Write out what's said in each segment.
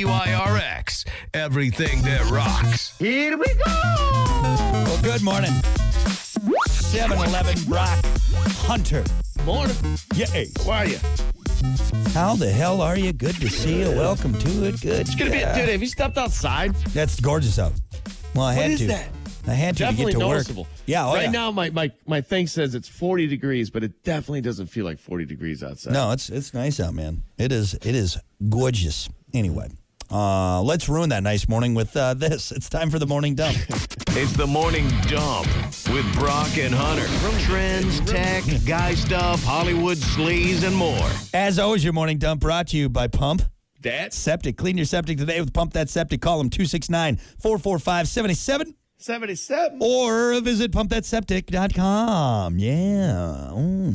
WIRX, everything that rocks. Here we go. Well, good morning. 7-Eleven Brock Hunter. Morning. Yay. How are you? How the hell are you? Good to see you. Welcome to it. Good. It's gonna be. Dude, have you stepped outside? That's gorgeous out. Well, I What had is to. that? I had to Definitely get to noticeable. work. Yeah. Oh, right yeah. now, my thing says it's 40 degrees, but it definitely doesn't feel like 40 degrees outside. No, it's nice out, man. It is gorgeous. Anyway, let's ruin that nice morning with this. It's time for the morning dump. It's the morning dump with Brock and Hunter. Trends, tech, guy stuff, Hollywood sleaze, and more. As always, your morning dump brought to you by Pump That's Septic. Clean your septic today with Pump That Septic. Call them 269-445-77. 77. Or visit pumpthatseptic.com. Yeah.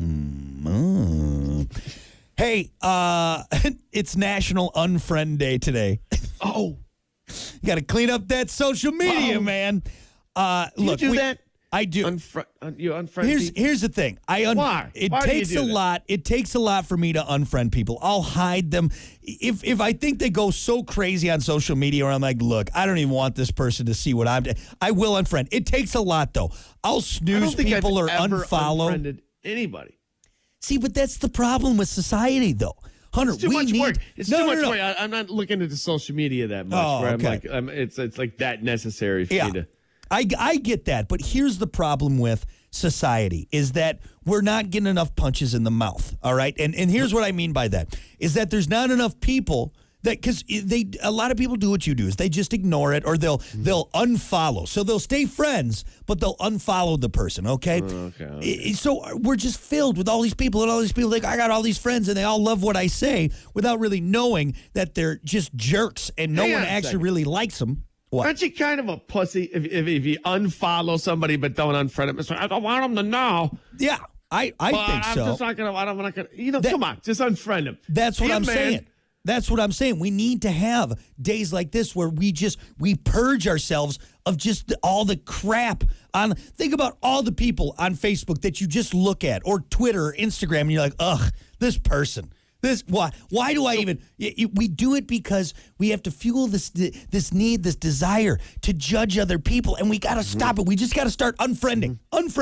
Hey, it's National Unfriend Day today. Oh, You got to clean up that social media, man. Look, you do that? I do. You unfriend Here's the thing. Why? It Why do you takes do a that? lot. It takes a lot for me to unfriend people. I'll hide them. If I think they go so crazy on social media, where I'm like, look, I don't even want this person to see what I'm doing, I will unfriend. It takes a lot, though. I'll I don't snooze think people I've or ever unfollow. unfriended anybody. See, but that's the problem with society, though. Hunter, It's too we much need, work. It's no, too no, much no. work. I'm not looking into social media that much. Oh, where okay. I'm like, it's like that necessary for Yeah, me to. I get that, but here's the problem with society is that we're not getting enough punches in the mouth, all right? And here's what I mean by that, is that there's not enough people that, because a lot of people do what you do, is they just ignore it or they'll unfollow. So they'll stay friends, but they'll unfollow the person, okay? Okay. So we're just filled with all these people, and all these people think, I got all these friends, and they all love what I say without really knowing that they're just jerks and no Hang one on a actually second. really likes them. What? Aren't you kind of a pussy if you unfollow somebody but don't unfriend them? It's like, I don't want them to know. Yeah, I But think so. I'm just not gonna. I'm not gonna. That- Come on, just unfriend them. That's what Be a I'm man. saying. That's what I'm saying. We need to have days like this where we purge ourselves of just all the crap on. Think about all the people on Facebook that you just look at, or Twitter or Instagram, and you're like, ugh, this person. Why do I even? We do it because we have to fuel this need, this desire to judge other people, and we got to stop it. We just got to start unfriending.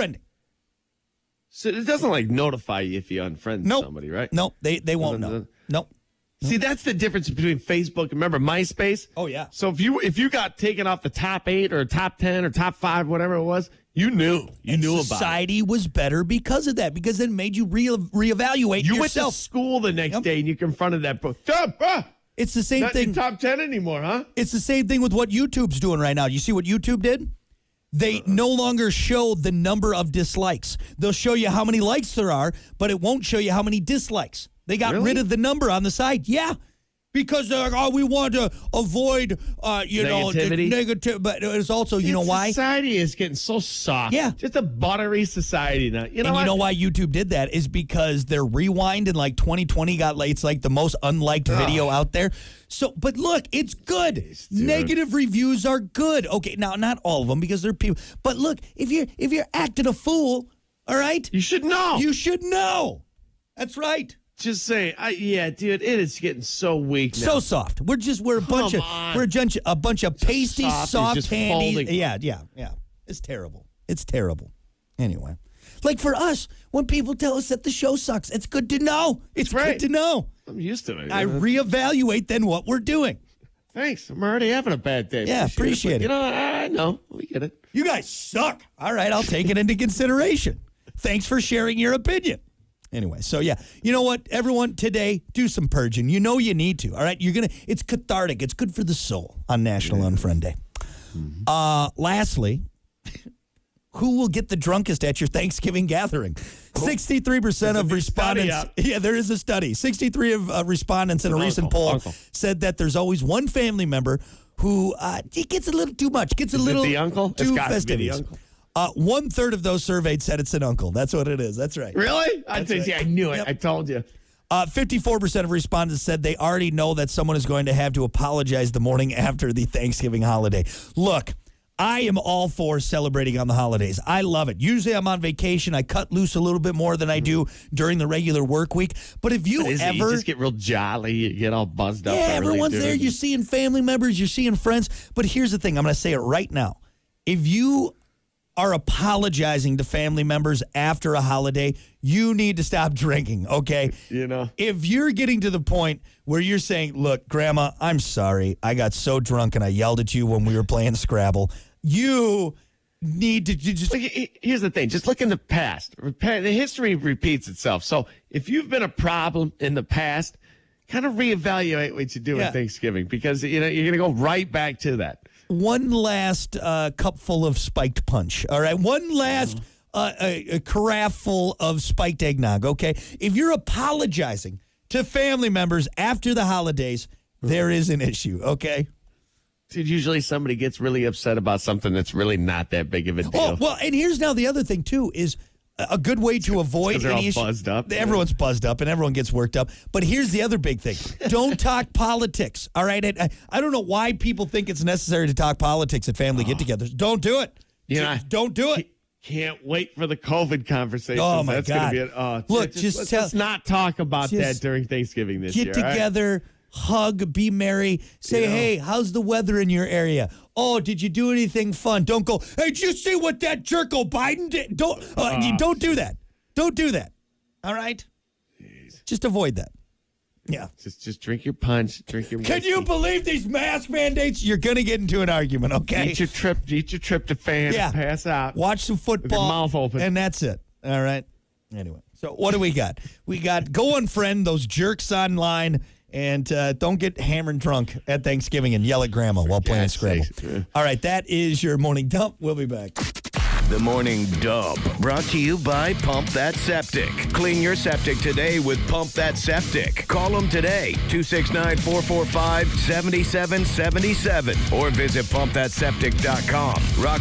So it doesn't like notify you if you unfriend Nope. somebody, right? Nope, they won't know. Doesn't- Nope. See, that's the difference between Facebook. Remember MySpace? Oh, yeah. So if you got taken off the top 8 or top 10 or top 5, whatever it was, you knew. You knew about it. Society was better because of that, because it made you reevaluate You yourself. went to school the next day and you confronted that book. It's the same Not thing. in top 10 anymore, huh? It's the same thing with what YouTube's doing right now. You see what YouTube did? They no longer show the number of dislikes. They'll show you how many likes there are, but it won't show you how many dislikes. They got Really? rid of the number on the side. Yeah. Because they're like, oh, we want to avoid, Negativity? negative. But it's also, you know why? Society is getting so soft. Yeah. Just a buttery society now. You know And what? you know why YouTube did that is because their rewind in like 2020 got like, it's like the most unliked video out there. So, but look, it's good. Dude. Negative reviews are good. Okay, now not all of them because they're people. But look, if you're acting a fool, all right, You should know. you should know. That's right. Just saying. Yeah, dude, it is getting so weak now. So soft. We're a bunch on. a bunch of pasty, soft is soft just handy. folding. Yeah. It's terrible. It's terrible. Anyway, like for us, when people tell us that the show sucks, it's good to know. It's That's right. good to know. I'm used to it. I reevaluate then what we're doing. Thanks. I'm already having a bad day. Yeah, appreciate it. You know, I know. We get it. You guys suck. All right, I'll take it into consideration. Thanks for sharing your opinion. Anyway, so yeah, you know what, everyone, today, do some purging. You know you need to, all right? It's cathartic. It's good for the soul on National Unfriend Day. Lastly, who will get the drunkest at your Thanksgiving gathering? 63% of respondents. out. Yeah, there is a study. 63 of respondents in a recent poll said that there's always one family member who it gets a little too much, gets a Is it little the uncle? It's too gotta be the fastidious. uncle. 1/3 of those surveyed said it's an uncle. That's what it is. That's right. Really? I knew it. Yep. I told you. 54% of respondents said they already know that someone is going to have to apologize the morning after the Thanksgiving holiday. Look, I am all for celebrating on the holidays. I love it. Usually I'm on vacation. I cut loose a little bit more than I do during the regular work week. But if you You just get real jolly. You get all buzzed up. yeah, early, everyone's dude. there. You're seeing family members. You're seeing friends. But here's the thing. I'm going to say it right now. If you are apologizing to family members after a holiday, you need to stop drinking, okay? You know? If you're getting to the point where you're saying, look, Grandma, I'm sorry. I got so drunk and I yelled at you when we were playing Scrabble. You need to just... Here's the thing. Just look in the past. The history repeats itself. So if you've been a problem in the past, kind of reevaluate what you do Yeah. at Thanksgiving because, you're going to go right back to that. One last cupful of spiked punch, all right? One last a carafe full of spiked eggnog, okay? If you're apologizing to family members after the holidays, there is an issue, okay? Dude, usually somebody gets really upset about something that's really not that big of a deal. Oh, well, and here's now the other thing, too, is a good way to avoid they're all any issue. buzzed up. Everyone's buzzed up and everyone gets worked up. But here's the other big thing. Don't talk politics, all right? I don't know why people think it's necessary to talk politics at family get-togethers. Don't do it. Don't do it. Can't wait for the COVID conversations. Oh, my That's God. Gonna be Look, let's not talk about that during Thanksgiving this year. Get together, hug, be merry. Say, hey, how's the weather in your area? Oh, did you do anything fun? Don't go, hey, did you see what that jerko Biden did? Don't do that. Don't do that. All right? Jeez. Just avoid that. Yeah. Just drink your punch. Drink your whiskey. Can you believe these mask mandates? You're going to get into an argument, okay? Eat your tryptophan. Yeah. Pass out. Watch some football. mouth open. And that's it. All right? Anyway, so what do we got? We got go unfriend those jerks online and don't get hammered drunk at Thanksgiving and yell at Grandma while playing Scrabble. All right, that is your morning dump. We'll be back. The Morning Dump, brought to you by Pump That Septic. Clean your septic today with Pump That Septic. Call them today, 269-445-7777, or visit pumpthatseptic.com. Rock